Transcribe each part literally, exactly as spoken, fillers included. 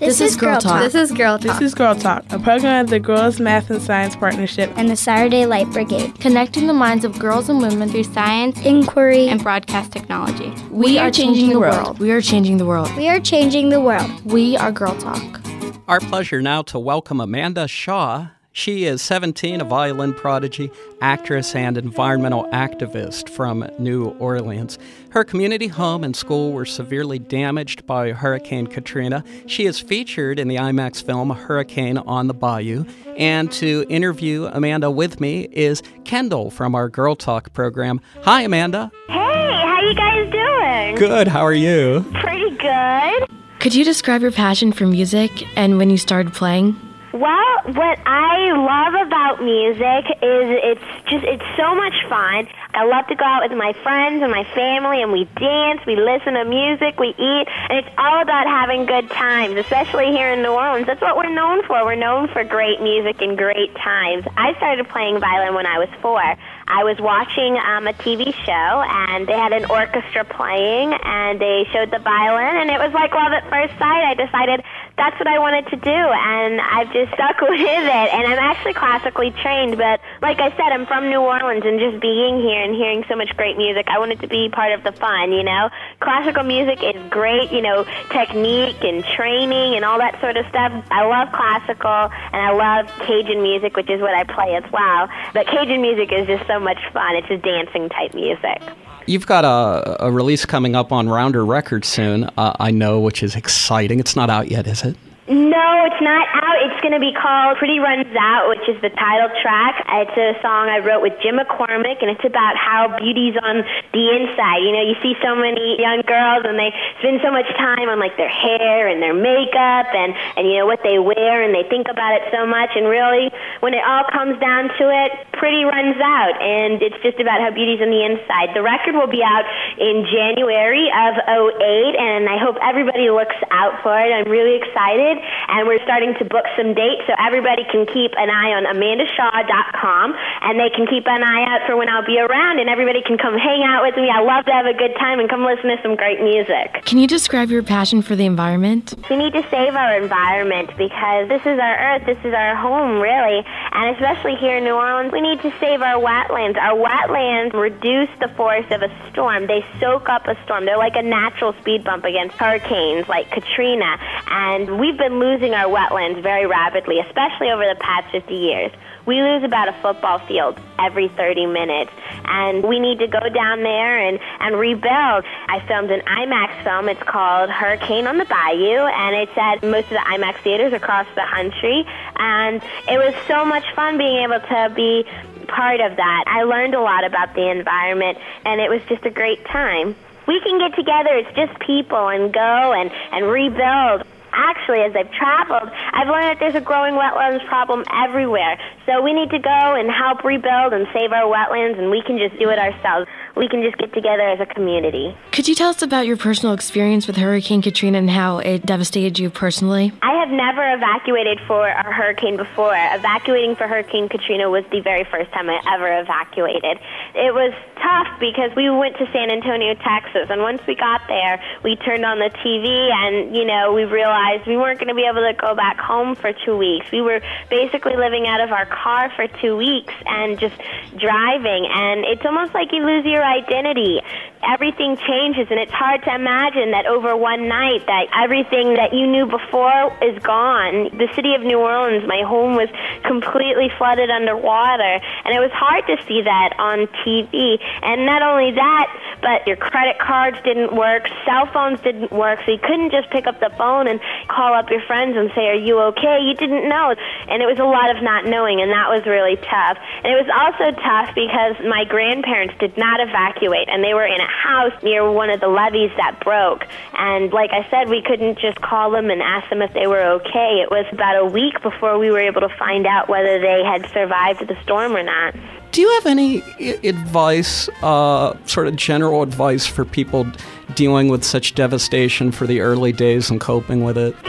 This, this is Girl Talk. This is Girl Talk. This is Girl Talk, a program of the Girls Math and Science Partnership and the Saturday Light Brigade, connecting the minds of girls and women through science, inquiry, and broadcast technology. We, we are changing, changing the world. world. We are changing the world. We are changing the world. We are Girl Talk. Our pleasure now to welcome Amanda Shaw. She is seventeen, a violin prodigy, actress, and environmental activist from New Orleans. Her community home and school were severely damaged by Hurricane Katrina. She is featured in the IMAX film Hurricane on the Bayou. And to interview Amanda with me is Kendall from our Girl Talk program. Hi, Amanda. Hey, how you guys doing? Good. How are you? Pretty good. Could you describe your passion for music and when you started playing? Well, what I love about music is it's just, it's so much fun. I love to go out with my friends and my family, and we dance, we listen to music, we eat, and it's all about having good times, especially here in New Orleans. That's what we're known for. We're known for great music and great times. I started playing violin when I was four. I was watching um, a T V show, and they had an orchestra playing, and they showed the violin, and it was like love at first sight. I decided that's what I wanted to do, and I've just stuck with it, and I'm actually classically trained, but like I said, I'm from New Orleans, and just being here and hearing so much great music, I wanted to be part of the fun, you know? Classical music is great, you know, technique and training and all that sort of stuff. I love classical, and I love Cajun music, which is what I play as well, but Cajun music is just so much fun. It's just dancing type music. You've got a, a release coming up on Rounder Records soon, uh, I know, which is exciting. It's not out yet, is it? No, it's not out. It's going to be called Pretty Runs Out, which is the title track. It's a song I wrote with Jim McCormick, and it's about how beauty's on the inside. You know, you see so many young girls, and they spend so much time on, like, their hair and their makeup and, and, you know, what they wear, and they think about it so much. And really, when it all comes down to it, pretty runs out, and it's just about how beauty's on the inside. The record will be out in January of oh eight, and I hope everybody looks out for it. I'm really excited. And we're starting to book some dates, so everybody can keep an eye on amanda shaw dot com, and they can keep an eye out for when I'll be around, and everybody can come hang out with me. I love to have a good time and come listen to some great music. Can you describe your passion for the environment? We need to save our environment because this is our earth, this is our home, really, and especially here in New Orleans, we need to save our wetlands. Our wetlands reduce the force of a storm. They soak up a storm. They're like a natural speed bump against hurricanes like Katrina, and we've been losing our wetlands very rapidly, especially over the past fifty years. We lose about a football field every thirty minutes, and we need to go down there and, and rebuild. I filmed an IMAX film. It's called Hurricane on the Bayou, and it's at most of the IMAX theaters across the country, and it was so much fun being able to be part of that. I learned a lot about the environment, and it was just a great time. We can get together, it's just people, and go and, and rebuild. Actually, as I've traveled, I've learned that there's a growing wetlands problem everywhere. So we need to go and help rebuild and save our wetlands, and we can just do it ourselves. We can just get together as a community. Could you tell us about your personal experience with Hurricane Katrina and how it devastated you personally? I have never evacuated for a hurricane before. Evacuating for Hurricane Katrina was the very first time I ever evacuated. It was tough because we went to San Antonio, Texas, and once we got there, we turned on the T V and, you know, we realized we weren't going to be able to go back home for two weeks. We were basically living out of our car for two weeks and just driving, and it's almost like you lose your identity. Everything changes, and it's hard to imagine that over one night that everything that you knew before is gone. The city of New Orleans, my home, was completely flooded underwater, and it was hard to see that on T V. And not only that, but your credit cards didn't work, cell phones didn't work, so you couldn't just pick up the phone and call up your friends and say, are you okay? You didn't know. And it was a lot of not knowing, and that was really tough. And it was also tough because my grandparents did not evacuate, and they were in a house near one of the levees that broke. And like I said, we couldn't just call them and ask them if they were okay. It was about a week before we were able to find out whether they had survived the storm or not. Do you have any advice, uh, sort of general advice for people dealing with such devastation for the early days and coping with it? You just got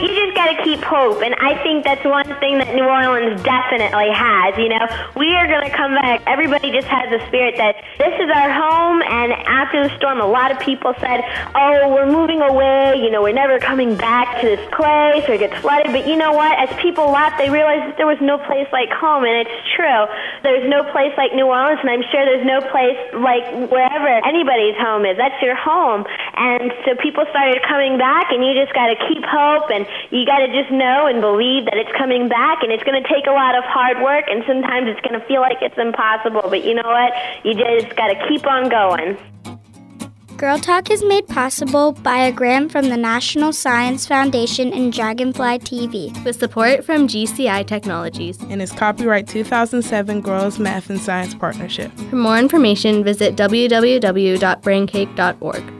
got to keep hope, and I think that's one thing that New Orleans definitely has. You know, we are going to come back. Everybody just has the spirit that this is our home, and after the storm, a lot of people said, oh, we're moving away, you know, we're never coming back to this place, or it gets flooded. But you know what? As people left, they realized that there was no place like home, and it's true. There's no place like New Orleans, and I'm sure there's no place like wherever anybody's home is. That's your home. And so people started coming back, and you just got to keep hope, and you got to just know and believe that it's coming back, and it's going to take a lot of hard work, and sometimes it's going to feel like it's impossible. But you know what? You just got to keep on going. Girl Talk is made possible by a grant from the National Science Foundation and Dragonfly T V, with support from G C I Technologies. And it's copyright two thousand seven Girls Math and Science Partnership. For more information, visit w w w dot braincake dot org.